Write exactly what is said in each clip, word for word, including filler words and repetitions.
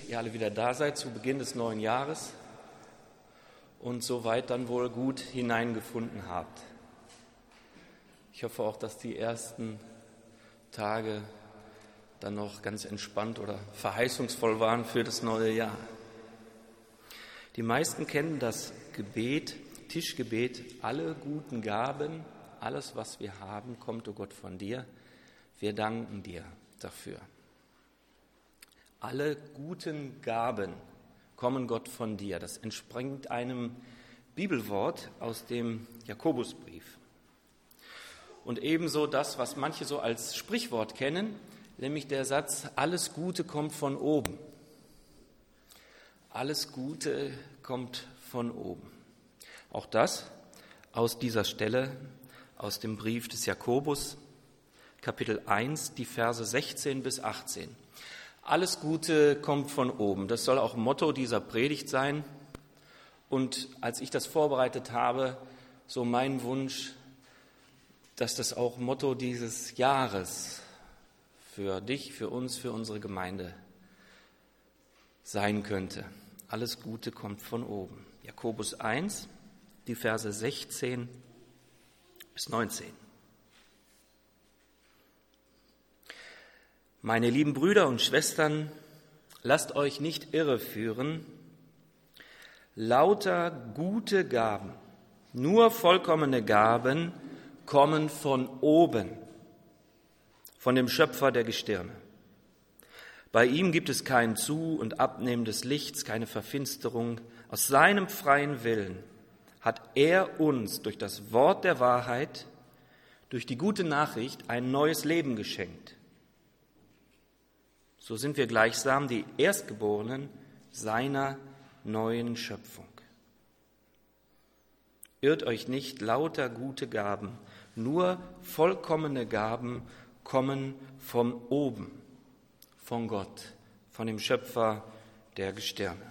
ihr alle wieder da seid zu Beginn des neuen Jahres und soweit dann wohl gut hineingefunden habt. Ich hoffe auch, dass die ersten Tage dann noch ganz entspannt oder verheißungsvoll waren für das neue Jahr. Die meisten kennen das Gebet, Tischgebet, alle guten Gaben, alles, was wir haben, kommt, o Gott, von dir. Wir danken dir dafür. Alle guten Gaben kommen Gott von dir. Das entspringt einem Bibelwort aus dem Jakobusbrief. Und ebenso das, was manche so als Sprichwort kennen, nämlich der Satz, alles Gute kommt von oben. Alles Gute kommt von oben. Auch das aus dieser Stelle, aus dem Brief des Jakobus, Kapitel eins, die Verse sechzehn bis achtzehn. Alles Gute kommt von oben. Das soll auch Motto dieser Predigt sein. Und als ich das vorbereitet habe, so mein Wunsch, dass das auch Motto dieses Jahres für dich, für uns, für unsere Gemeinde sein könnte. Alles Gute kommt von oben. Jakobus eins, die Verse sechzehn bis neunzehn. Meine lieben Brüder und Schwestern, lasst euch nicht irreführen. Lauter gute Gaben, nur vollkommene Gaben kommen von oben, von dem Schöpfer der Gestirne. Bei ihm gibt es kein Zu- und Abnehmen des Lichts, keine Verfinsterung. Aus seinem freien Willen hat er uns durch das Wort der Wahrheit, durch die gute Nachricht ein neues Leben geschenkt. So sind wir gleichsam die Erstgeborenen seiner neuen Schöpfung. Irrt euch nicht, lauter gute Gaben, nur vollkommene Gaben kommen von oben, von Gott, von dem Schöpfer der Gestirne.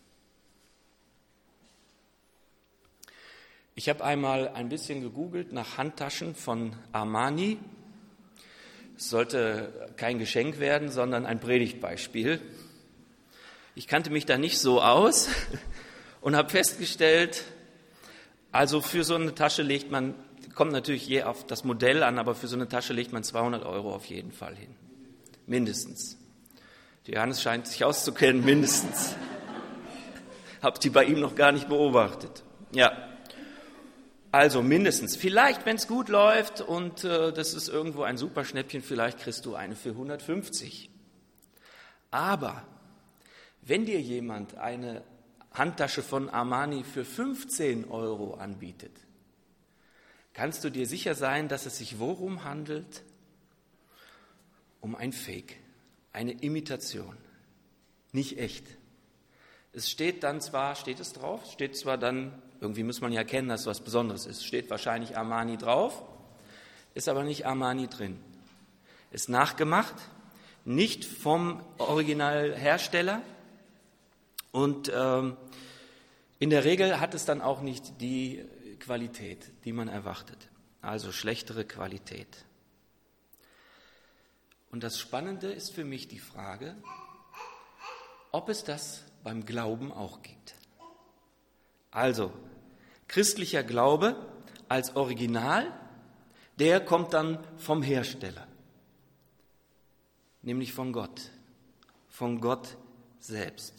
Ich habe einmal ein bisschen gegoogelt nach Handtaschen von Armani. Es sollte kein Geschenk werden, sondern ein Predigtbeispiel. Ich kannte mich da nicht so aus und habe festgestellt, also für so eine Tasche legt man, kommt natürlich je auf das Modell an, aber für so eine Tasche legt man zweihundert Euro auf jeden Fall hin. Mindestens. Die Johannes scheint sich auszukennen, mindestens. Hab die bei ihm noch gar nicht beobachtet. Ja. Also mindestens. Vielleicht, wenn es gut läuft und äh, das ist irgendwo ein Superschnäppchen, vielleicht kriegst du eine für hundertfünfzig. Aber wenn dir jemand eine Handtasche von Armani für fünfzehn Euro anbietet, kannst du dir sicher sein, dass es sich worum handelt? Um ein Fake, eine Imitation, nicht echt. Es steht dann zwar, steht es drauf, steht zwar dann, irgendwie muss man ja erkennen, dass es was Besonderes ist, steht wahrscheinlich Armani drauf, ist aber nicht Armani drin. Ist nachgemacht, nicht vom Originalhersteller und ähm, in der Regel hat es dann auch nicht die Qualität, die man erwartet, also schlechtere Qualität. Und das Spannende ist für mich die Frage, ob es das beim Glauben auch gibt. Also, christlicher Glaube als Original, der kommt dann vom Hersteller, nämlich von Gott, von Gott selbst.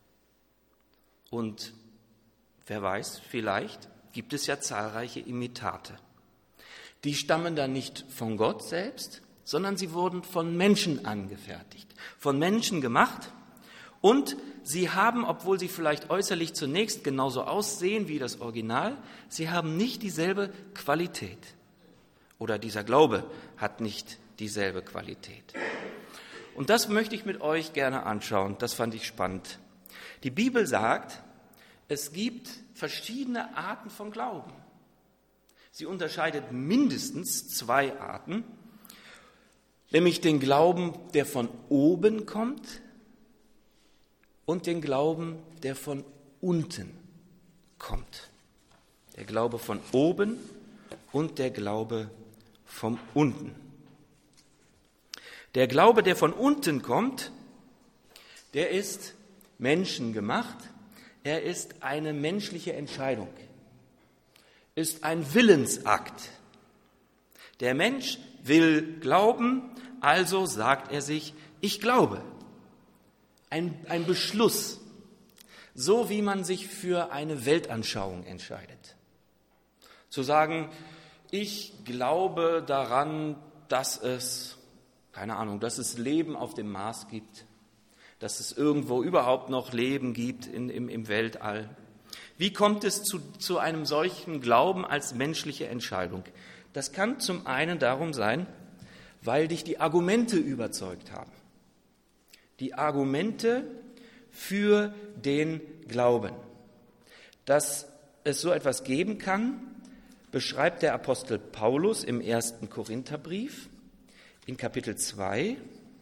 Und wer weiß, vielleicht gibt es ja zahlreiche Imitate. Die stammen dann nicht von Gott selbst, sondern sie wurden von Menschen angefertigt, von Menschen gemacht. Und sie haben, obwohl sie vielleicht äußerlich zunächst genauso aussehen wie das Original, sie haben nicht dieselbe Qualität. Oder dieser Glaube hat nicht dieselbe Qualität. Und das möchte ich mit euch gerne anschauen. Das fand ich spannend. Die Bibel sagt, es gibt verschiedene Arten von Glauben. Sie unterscheidet mindestens zwei Arten, nämlich den Glauben, der von oben kommt, und den Glauben, der von unten kommt. Der Glaube von oben und der Glaube von unten. Der Glaube, der von unten kommt, der ist Menschen gemacht. Er ist eine menschliche Entscheidung, ist ein Willensakt. Der Mensch will glauben, also sagt er sich, ich glaube. Ein, ein Beschluss, so wie man sich für eine Weltanschauung entscheidet. Zu sagen, ich glaube daran, dass es, keine Ahnung, dass es Leben auf dem Mars gibt, dass es irgendwo überhaupt noch Leben gibt in, im, im Weltall. Wie kommt es zu, zu einem solchen Glauben als menschliche Entscheidung? Das kann zum einen darum sein, weil dich die Argumente überzeugt haben. Die Argumente für den Glauben. Dass es so etwas geben kann, beschreibt der Apostel Paulus im ersten Korintherbrief in Kapitel zwei,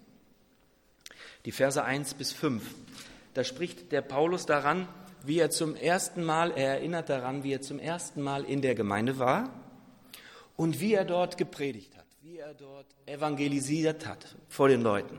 die Verse eins bis fünf. Da spricht der Paulus daran, wie er zum ersten Mal, er erinnert daran, wie er zum ersten Mal in der Gemeinde war und wie er dort gepredigt hat, wie er dort evangelisiert hat vor den Leuten.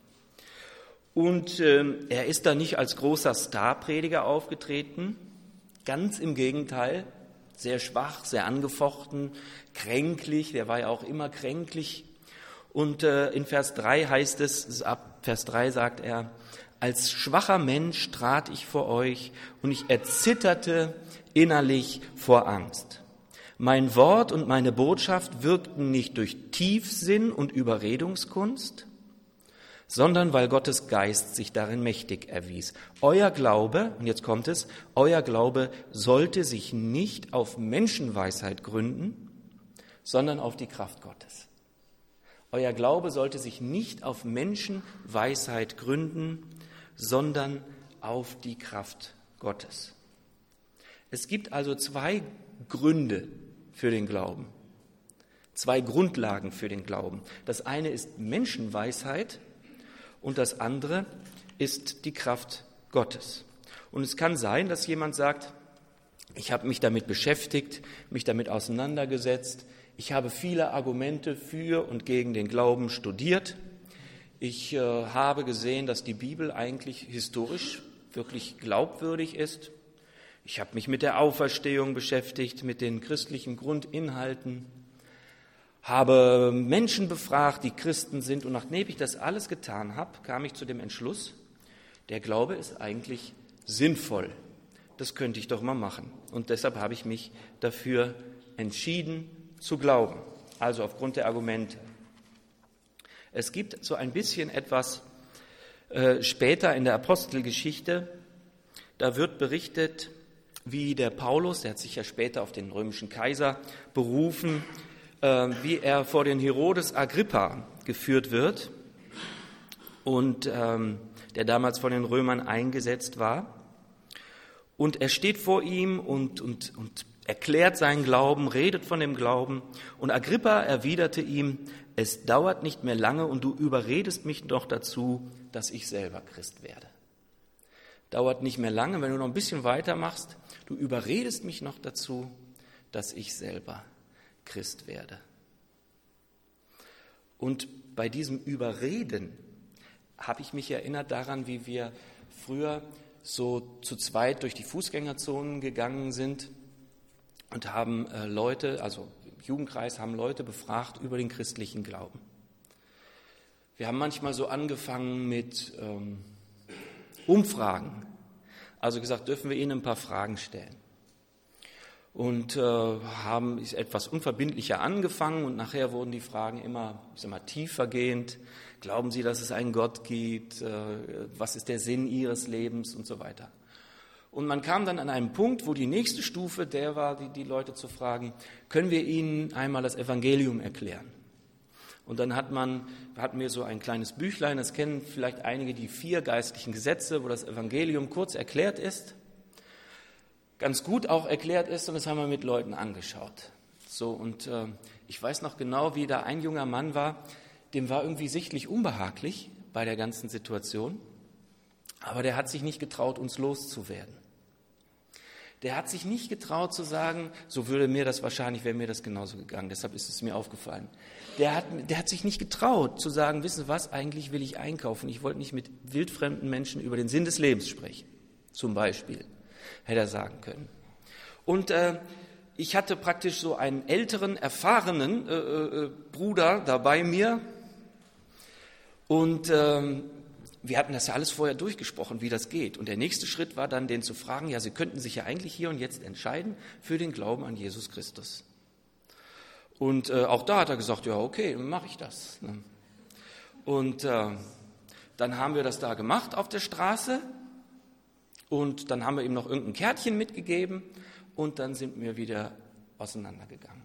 Und äh, er ist da nicht als großer Starprediger aufgetreten, ganz im Gegenteil, sehr schwach, sehr angefochten, kränklich, der war ja auch immer kränklich. Und äh, in Vers drei heißt es, ab Vers drei sagt er, als schwacher Mensch trat ich vor euch und ich erzitterte innerlich vor Angst. Mein Wort und meine Botschaft wirkten nicht durch Tiefsinn und Überredungskunst, sondern weil Gottes Geist sich darin mächtig erwies. Euer Glaube, und jetzt kommt es, euer Glaube sollte sich nicht auf Menschenweisheit gründen, sondern auf die Kraft Gottes. Euer Glaube sollte sich nicht auf Menschenweisheit gründen, sondern auf die Kraft Gottes. Es gibt also zwei Gründe für den Glauben, zwei Grundlagen für den Glauben. Das eine ist Menschenweisheit, und das andere ist die Kraft Gottes. Und es kann sein, dass jemand sagt, ich habe mich damit beschäftigt, mich damit auseinandergesetzt, ich habe viele Argumente für und gegen den Glauben studiert, ich äh, habe gesehen, dass die Bibel eigentlich historisch wirklich glaubwürdig ist, ich habe mich mit der Auferstehung beschäftigt, mit den christlichen Grundinhalten, habe Menschen befragt, die Christen sind, und nachdem ich das alles getan habe, kam ich zu dem Entschluss, der Glaube ist eigentlich sinnvoll. Das könnte ich doch mal machen. Und deshalb habe ich mich dafür entschieden zu glauben, also aufgrund der Argumente. Es gibt so ein bisschen etwas äh, später in der Apostelgeschichte, da wird berichtet, wie der Paulus, der hat sich ja später auf den römischen Kaiser berufen, wie er vor den Herodes Agrippa geführt wird und ähm, der damals von den Römern eingesetzt war. Und er steht vor ihm und, und, und erklärt seinen Glauben, redet von dem Glauben. Und Agrippa erwiderte ihm, es dauert nicht mehr lange und du überredest mich noch dazu, dass ich selber Christ werde. Dauert nicht mehr lange, wenn du noch ein bisschen weitermachst, du überredest mich noch dazu, dass ich selber Christ werde. Und bei diesem Überreden habe ich mich erinnert daran, wie wir früher so zu zweit durch die Fußgängerzonen gegangen sind und haben äh, Leute, also im Jugendkreis, haben Leute befragt über den christlichen Glauben. Wir haben manchmal so angefangen mit ähm, Umfragen, also gesagt, dürfen wir Ihnen ein paar Fragen stellen. Und äh, haben ist etwas unverbindlicher angefangen und nachher wurden die Fragen immer, ich sag mal, tiefergehend. Glauben Sie, dass es einen Gott gibt? Äh, was ist der Sinn Ihres Lebens und so weiter? Und man kam dann an einen Punkt, wo die nächste Stufe der war, die, die Leute zu fragen, können wir Ihnen einmal das Evangelium erklären? Und dann hat man, hatten wir so ein kleines Büchlein, das kennen vielleicht einige, die vier geistlichen Gesetze, wo das Evangelium kurz erklärt ist. Ganz gut auch erklärt ist, und das haben wir mit Leuten angeschaut. So, und äh, ich weiß noch genau, wie da ein junger Mann war, dem war irgendwie sichtlich unbehaglich bei der ganzen Situation, aber der hat sich nicht getraut, uns loszuwerden. Der hat sich nicht getraut zu sagen, so würde mir das wahrscheinlich, wäre mir das genauso gegangen, deshalb ist es mir aufgefallen. Der hat, der hat sich nicht getraut zu sagen, wissen Sie was, eigentlich will ich einkaufen. Ich wollte nicht mit wildfremden Menschen über den Sinn des Lebens sprechen, zum Beispiel, hätte er sagen können. Und äh, ich hatte praktisch so einen älteren, erfahrenen äh, äh, Bruder da bei mir und ähm, wir hatten das ja alles vorher durchgesprochen, wie das geht. Und der nächste Schritt war dann, den zu fragen, ja, Sie könnten sich ja eigentlich hier und jetzt entscheiden für den Glauben an Jesus Christus. Und äh, auch da hat er gesagt, ja, okay, dann mache ich das. Ne? Und äh, dann haben wir das da gemacht auf der Straße und dann haben wir ihm noch irgendein Kärtchen mitgegeben und dann sind wir wieder auseinandergegangen.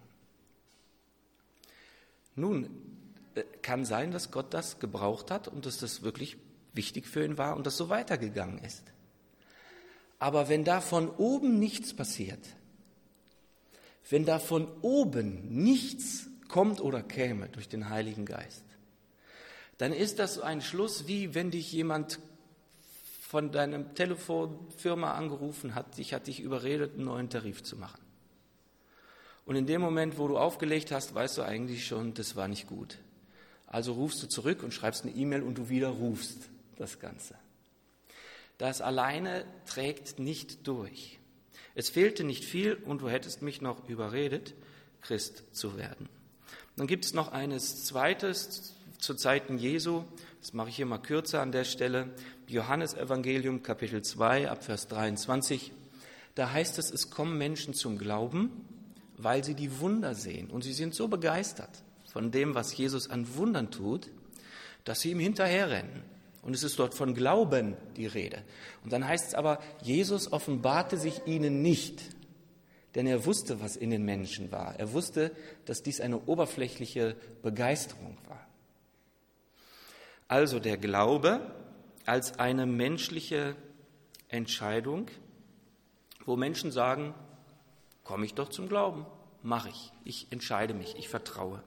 Nun, äh, kann sein, dass Gott das gebraucht hat und dass das wirklich wichtig für ihn war und das so weitergegangen ist. Aber wenn da von oben nichts passiert, wenn da von oben nichts kommt oder käme durch den Heiligen Geist, dann ist das so ein Schluss, wie wenn dich jemand von deiner Telefonfirma angerufen hat, dich hat dich überredet, einen neuen Tarif zu machen. Und in dem Moment, wo du aufgelegt hast, weißt du eigentlich schon, das war nicht gut. Also rufst du zurück und schreibst eine E-Mail und du widerrufst das Ganze. Das alleine trägt nicht durch. Es fehlte nicht viel und du hättest mich noch überredet, Christ zu werden. Dann gibt es noch eines Zweites zu Zeiten Jesu, das mache ich hier mal kürzer an der Stelle, Johannesevangelium Kapitel zwei ab Vers dreiundzwanzig. Da heißt es, es kommen Menschen zum Glauben, weil sie die Wunder sehen und sie sind so begeistert von dem, was Jesus an Wundern tut, dass sie ihm hinterherrennen. Und es ist dort von Glauben die Rede. Und dann heißt es aber, Jesus offenbarte sich ihnen nicht, denn er wusste, was in den Menschen war. Er wusste, dass dies eine oberflächliche Begeisterung war. Also der Glaube als eine menschliche Entscheidung, wo Menschen sagen, komme ich doch zum Glauben, mache ich, ich entscheide mich, ich vertraue.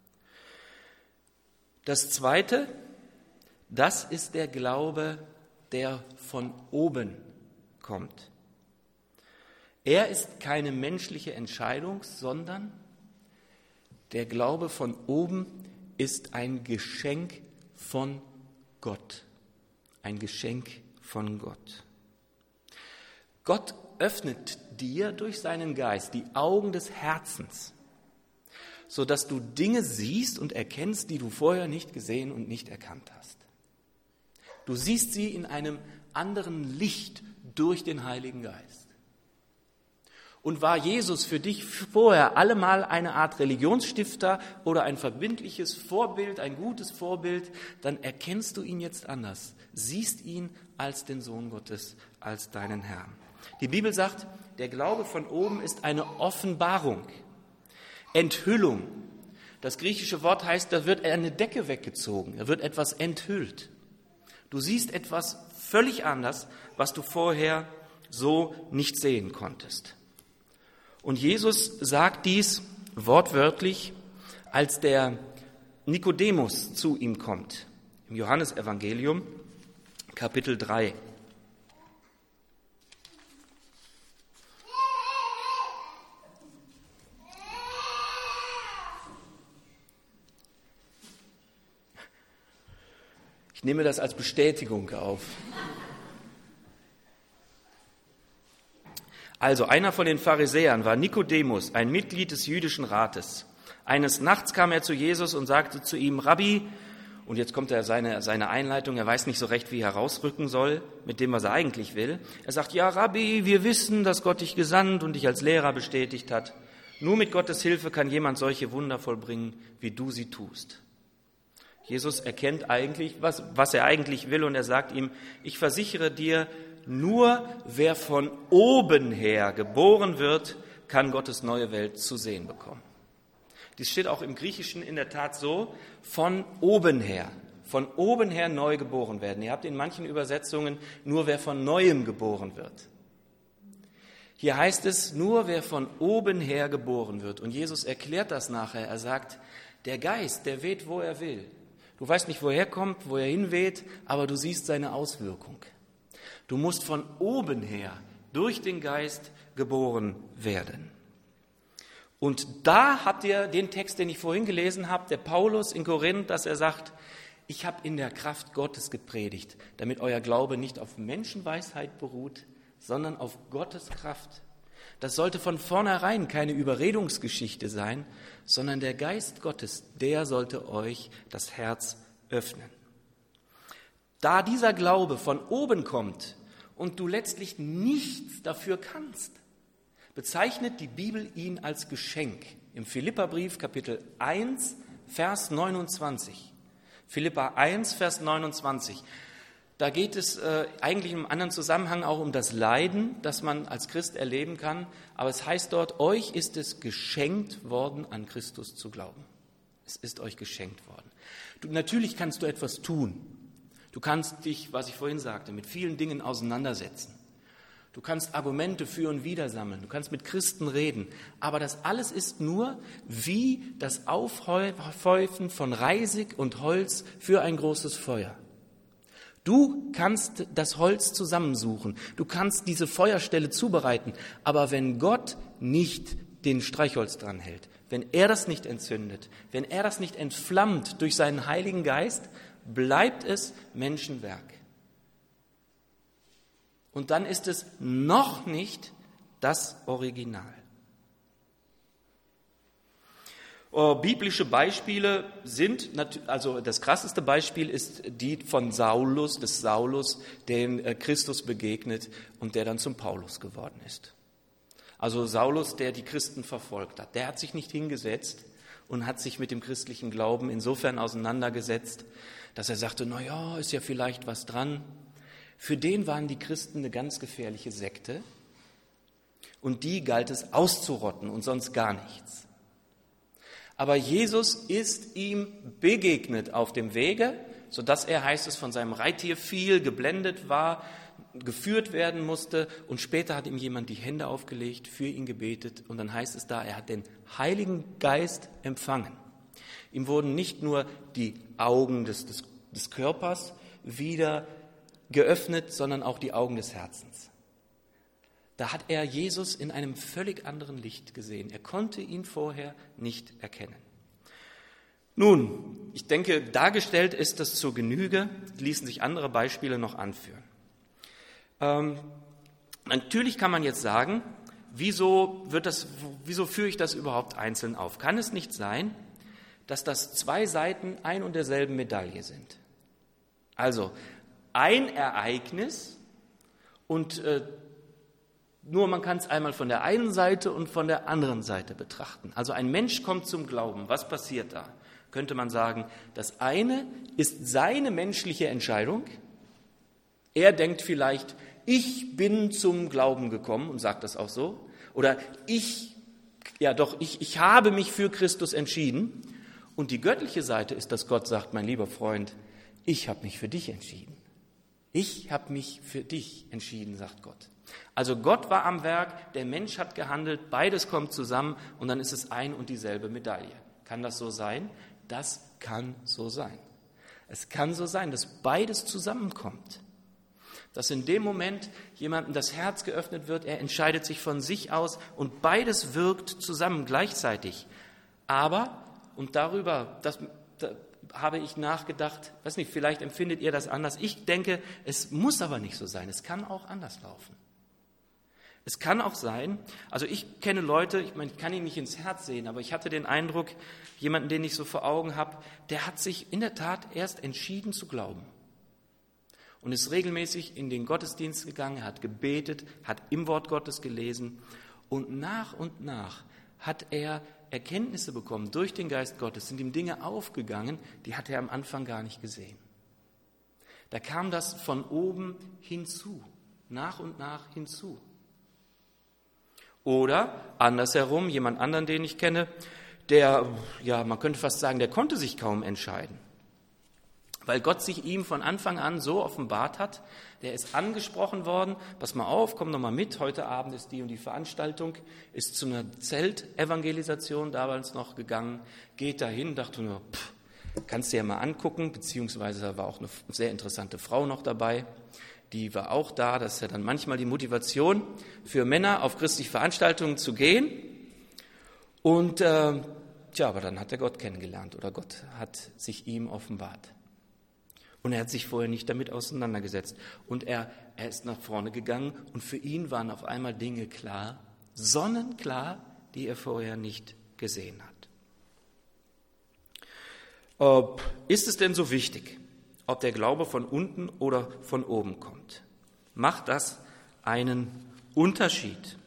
Das Zweite, das ist der Glaube, der von oben kommt. Er ist keine menschliche Entscheidung, sondern der Glaube von oben ist ein Geschenk von Gott. Ein Geschenk von Gott. Gott öffnet dir durch seinen Geist die Augen des Herzens, sodass du Dinge siehst und erkennst, die du vorher nicht gesehen und nicht erkannt hast. Du siehst sie in einem anderen Licht durch den Heiligen Geist. Und war Jesus für dich vorher allemal eine Art Religionsstifter oder ein verbindliches Vorbild, ein gutes Vorbild, dann erkennst du ihn jetzt anders, siehst ihn als den Sohn Gottes, als deinen Herrn. Die Bibel sagt, der Glaube von oben ist eine Offenbarung, Enthüllung. Das griechische Wort heißt, da wird eine Decke weggezogen, da wird etwas enthüllt. Du siehst etwas völlig anders, was du vorher so nicht sehen konntest. Und Jesus sagt dies wortwörtlich, als der Nikodemus zu ihm kommt, im Johannesevangelium, Kapitel drei. Ich nehme das als Bestätigung auf. Also einer von den Pharisäern war Nikodemus, ein Mitglied des jüdischen Rates. Eines Nachts kam er zu Jesus und sagte zu ihm, Rabbi, und jetzt kommt er seine, seine Einleitung, er weiß nicht so recht, wie er rausrücken soll mit dem, was er eigentlich will. Er sagt, ja Rabbi, wir wissen, dass Gott dich gesandt und dich als Lehrer bestätigt hat. Nur mit Gottes Hilfe kann jemand solche Wunder vollbringen, wie du sie tust. Jesus erkennt eigentlich, was, was er eigentlich will und er sagt ihm, ich versichere dir, nur wer von oben her geboren wird, kann Gottes neue Welt zu sehen bekommen. Dies steht auch im Griechischen in der Tat so, von oben her, von oben her neu geboren werden. Ihr habt in manchen Übersetzungen nur wer von Neuem geboren wird. Hier heißt es, nur wer von oben her geboren wird. Und Jesus erklärt das nachher. Er sagt, der Geist, der weht, wo er will. Du weißt nicht, woher er kommt, wo er hinweht, aber du siehst seine Auswirkung. Du musst von oben her durch den Geist geboren werden. Und da habt ihr den Text, den ich vorhin gelesen habe, der Paulus in Korinth, dass er sagt, ich habe in der Kraft Gottes gepredigt, damit euer Glaube nicht auf Menschenweisheit beruht, sondern auf Gottes Kraft. Das sollte von vornherein keine Überredungsgeschichte sein, sondern der Geist Gottes, der sollte euch das Herz öffnen. Da dieser Glaube von oben kommt und du letztlich nichts dafür kannst, bezeichnet die Bibel ihn als Geschenk. Im Philipperbrief Kapitel eins, Vers neunundzwanzig. Philipper eins, Vers neunundzwanzig. Da geht es äh, eigentlich im anderen Zusammenhang auch um das Leiden, das man als Christ erleben kann. Aber es heißt dort, euch ist es geschenkt worden, an Christus zu glauben. Es ist euch geschenkt worden. Du, natürlich kannst du etwas tun. Du kannst dich, was ich vorhin sagte, mit vielen Dingen auseinandersetzen. Du kannst Argumente für und wider sammeln. Du kannst mit Christen reden. Aber das alles ist nur wie das Aufhäufen von Reisig und Holz für ein großes Feuer. Du kannst das Holz zusammensuchen, du kannst diese Feuerstelle zubereiten, aber wenn Gott nicht den Streichholz dran hält, wenn er das nicht entzündet, wenn er das nicht entflammt durch seinen Heiligen Geist, bleibt es Menschenwerk. Und dann ist es noch nicht das Original. Biblische Beispiele sind, also das krasseste Beispiel ist die von Saulus, des Saulus, dem Christus begegnet und der dann zum Paulus geworden ist. Also Saulus, der die Christen verfolgt hat, der hat sich nicht hingesetzt und hat sich mit dem christlichen Glauben insofern auseinandergesetzt, dass er sagte, na ja, ist ja vielleicht was dran. Für den waren die Christen eine ganz gefährliche Sekte und die galt es auszurotten und sonst gar nichts. Aber Jesus ist ihm begegnet auf dem Wege, sodass er, heißt es, von seinem Reittier viel geblendet war, geführt werden musste und später hat ihm jemand die Hände aufgelegt, für ihn gebetet und dann heißt es da, er hat den Heiligen Geist empfangen. Ihm wurden nicht nur die Augen des, des, des Körpers wieder geöffnet, sondern auch die Augen des Herzens. Da hat er Jesus in einem völlig anderen Licht gesehen. Er konnte ihn vorher nicht erkennen. Nun, ich denke, dargestellt ist das zur Genüge, ließen sich andere Beispiele noch anführen. Ähm, natürlich kann man jetzt sagen, wieso, wird das, wieso führe ich das überhaupt einzeln auf? Kann es nicht sein, dass das zwei Seiten ein und derselben Medaille sind? Also ein Ereignis und äh, nur man kann es einmal von der einen Seite und von der anderen Seite betrachten. Also ein Mensch kommt zum Glauben. Was passiert da? Könnte man sagen, das eine ist seine menschliche Entscheidung. Er denkt vielleicht, ich bin zum Glauben gekommen und sagt das auch so. Oder ich, ja doch, ich, ich habe mich für Christus entschieden. Und die göttliche Seite ist, dass Gott sagt, mein lieber Freund, ich habe mich für dich entschieden. Ich habe mich für dich entschieden, sagt Gott. Also Gott war am Werk, der Mensch hat gehandelt, beides kommt zusammen und dann ist es ein und dieselbe Medaille. Kann das so sein? Das kann so sein. Es kann so sein, dass beides zusammenkommt. Dass in dem Moment jemandem das Herz geöffnet wird, er entscheidet sich von sich aus und beides wirkt zusammen gleichzeitig. Aber, und darüber, das da habe ich nachgedacht, weiß nicht, vielleicht empfindet ihr das anders. Ich denke, es muss aber nicht so sein, es kann auch anders laufen. Es kann auch sein, also ich kenne Leute, ich meine, ich kann ihn nicht ins Herz sehen, aber ich hatte den Eindruck, jemanden, den ich so vor Augen habe, der hat sich in der Tat erst entschieden zu glauben und ist regelmäßig in den Gottesdienst gegangen, hat gebetet, hat im Wort Gottes gelesen und nach und nach hat er Erkenntnisse bekommen durch den Geist Gottes, sind ihm Dinge aufgegangen, die hat er am Anfang gar nicht gesehen. Da kam das von oben hinzu, nach und nach hinzu. Oder andersherum, jemand anderen, den ich kenne, der, ja, man könnte fast sagen, der konnte sich kaum entscheiden. Weil Gott sich ihm von Anfang an so offenbart hat, der ist angesprochen worden, pass mal auf, komm doch mal mit, heute Abend ist die und die Veranstaltung, ist zu einer Zeltevangelisation damals noch gegangen, geht dahin, dachte nur, pff, kannst du ja mal angucken, beziehungsweise da war auch eine sehr interessante Frau noch dabei, die war auch da. Das ist ja dann manchmal die Motivation für Männer, auf christliche Veranstaltungen zu gehen. Und äh, tja, aber dann hat er Gott kennengelernt oder Gott hat sich ihm offenbart. Und er hat sich vorher nicht damit auseinandergesetzt. Und er, er ist nach vorne gegangen und für ihn waren auf einmal Dinge klar, sonnenklar, die er vorher nicht gesehen hat. Ob, ist es denn so wichtig, ob der Glaube von unten oder von oben kommt? Macht das einen Unterschied?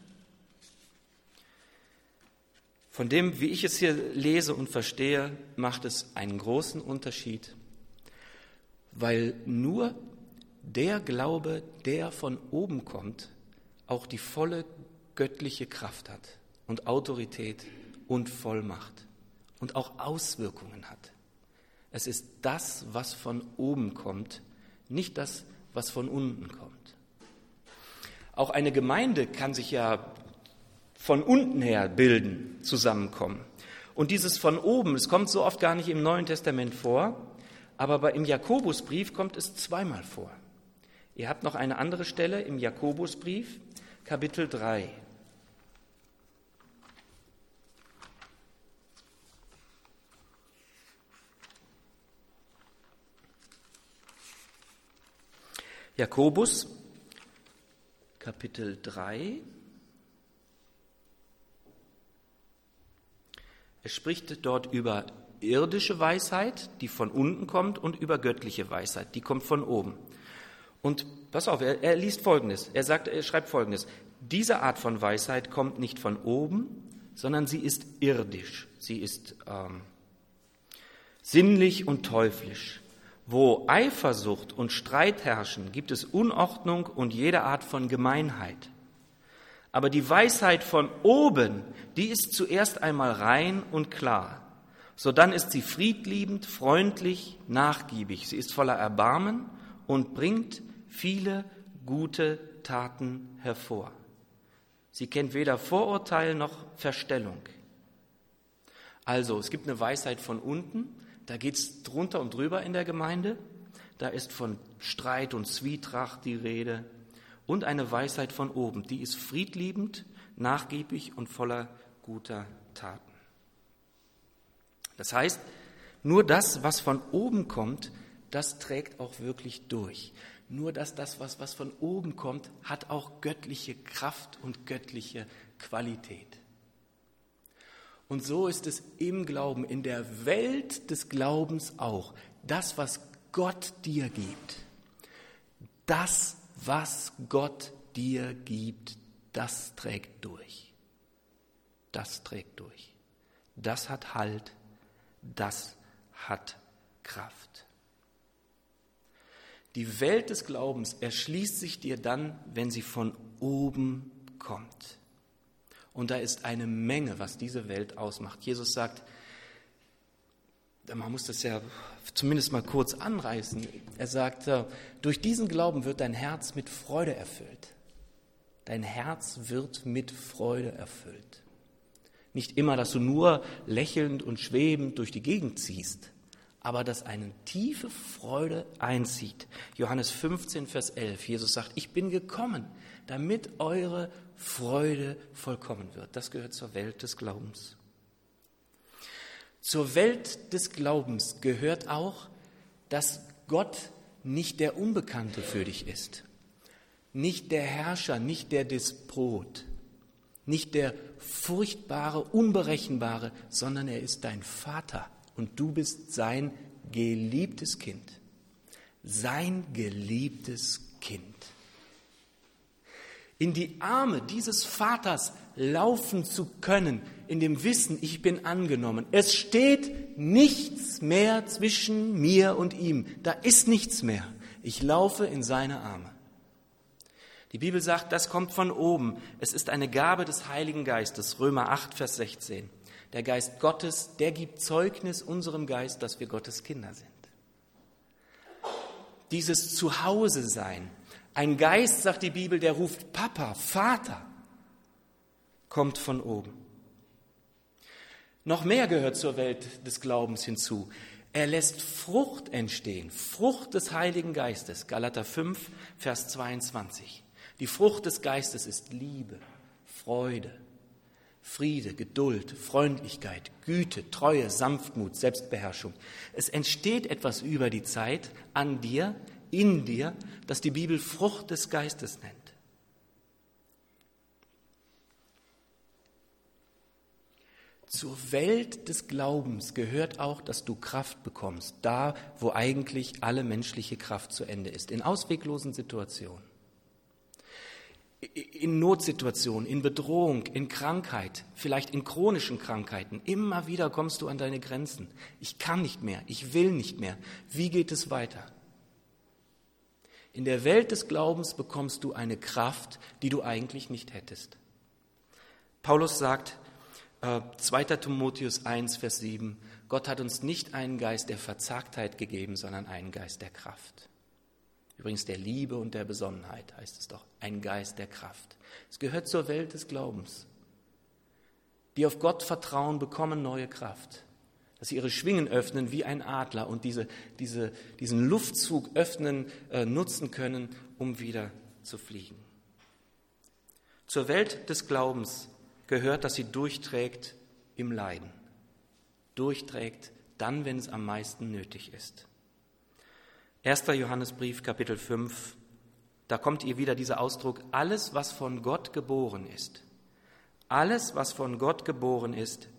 Von dem, wie ich es hier lese und verstehe, macht es einen großen Unterschied, weil nur der Glaube, der von oben kommt, auch die volle göttliche Kraft hat und Autorität und Vollmacht und auch Auswirkungen hat. Es ist das, was von oben kommt, nicht das, was von unten kommt. Auch eine Gemeinde kann sich ja von unten her bilden, zusammenkommen. Und dieses von oben, es kommt so oft gar nicht im Neuen Testament vor, aber im Jakobusbrief kommt es zweimal vor. Ihr habt noch eine andere Stelle im Jakobusbrief, Kapitel drei. Jakobus, Kapitel drei. Er spricht dort über irdische Weisheit, die von unten kommt, und über göttliche Weisheit, die kommt von oben. Und pass auf, er, er liest Folgendes, er sagt, er schreibt Folgendes: Diese Art von Weisheit kommt nicht von oben, sondern sie ist irdisch, sie ist ähm, sinnlich und teuflisch. Wo Eifersucht und Streit herrschen, gibt es Unordnung und jede Art von Gemeinheit. Aber die Weisheit von oben, die ist zuerst einmal rein und klar. Sodann ist sie friedliebend, freundlich, nachgiebig. Sie ist voller Erbarmen und bringt viele gute Taten hervor. Sie kennt weder Vorurteil noch Verstellung. Also, es gibt eine Weisheit von unten, da geht es drunter und drüber in der Gemeinde. Da ist von Streit und Zwietracht die Rede. Und eine Weisheit von oben, die ist friedliebend, nachgiebig und voller guter Taten. Das heißt, nur das, was von oben kommt, das trägt auch wirklich durch. Nur dass das, was, was von oben kommt, hat auch göttliche Kraft und göttliche Qualität. Und so ist es im Glauben, in der Welt des Glaubens auch. Das, was Gott dir gibt, das, was Gott dir gibt, das trägt durch. Das trägt durch. Das hat Halt, das hat Kraft. Die Welt des Glaubens erschließt sich dir dann, wenn sie von oben kommt. Und da ist eine Menge, was diese Welt ausmacht. Jesus sagt, man muss das ja zumindest mal kurz anreißen. Er sagt, durch diesen Glauben wird dein Herz mit Freude erfüllt. Dein Herz wird mit Freude erfüllt. Nicht immer, dass du nur lächelnd und schwebend durch die Gegend ziehst, aber dass eine tiefe Freude einzieht. Johannes fünfzehn, Vers elf. Jesus sagt, ich bin gekommen, damit eure Freude vollkommen wird. Das gehört zur Welt des Glaubens. Zur Welt des Glaubens gehört auch, dass Gott nicht der Unbekannte für dich ist. Nicht der Herrscher, nicht der Despot, nicht der furchtbare, unberechenbare, sondern er ist dein Vater und du bist sein geliebtes Kind. Sein geliebtes Kind. In die Arme dieses Vaters laufen zu können, in dem Wissen, ich bin angenommen. Es steht nichts mehr zwischen mir und ihm. Da ist nichts mehr. Ich laufe in seine Arme. Die Bibel sagt, das kommt von oben. Es ist eine Gabe des Heiligen Geistes. Römer acht, Vers sechzehn. Der Geist Gottes, der gibt Zeugnis unserem Geist, dass wir Gottes Kinder sind. Dieses Zuhause-Sein. Ein Geist, sagt die Bibel, der ruft Papa, Vater, kommt von oben. Noch mehr gehört zur Welt des Glaubens hinzu. Er lässt Frucht entstehen, Frucht des Heiligen Geistes. Galater fünf, Vers zweiundzwanzig. Die Frucht des Geistes ist Liebe, Freude, Friede, Geduld, Freundlichkeit, Güte, Treue, Sanftmut, Selbstbeherrschung. Es entsteht etwas über die Zeit an dir, in dir, das die Bibel Frucht des Geistes nennt. Zur Welt des Glaubens gehört auch, dass du Kraft bekommst, da wo eigentlich alle menschliche Kraft zu Ende ist, in ausweglosen Situationen, in Notsituationen, in Bedrohung, in Krankheit, vielleicht in chronischen Krankheiten. Immer wieder kommst du an deine Grenzen. Ich kann nicht mehr, ich will nicht mehr. Wie geht es weiter? In der Welt des Glaubens bekommst du eine Kraft, die du eigentlich nicht hättest. Paulus sagt, zweiter Timotheus eins, Vers sieben, Gott hat uns nicht einen Geist der Verzagtheit gegeben, sondern einen Geist der Kraft. Übrigens der Liebe und der Besonnenheit heißt es doch, ein Geist der Kraft. Es gehört zur Welt des Glaubens. Die auf Gott vertrauen, bekommen neue Kraft. Dass sie ihre Schwingen öffnen wie ein Adler und diese, diese, diesen Luftzug öffnen, äh, nutzen können, um wieder zu fliegen. Zur Welt des Glaubens gehört, dass sie durchträgt im Leiden. Durchträgt dann, wenn es am meisten nötig ist. erster Johannesbrief, Kapitel fünf, da kommt ihr wieder dieser Ausdruck, alles, was von Gott geboren ist, alles, was von Gott geboren ist,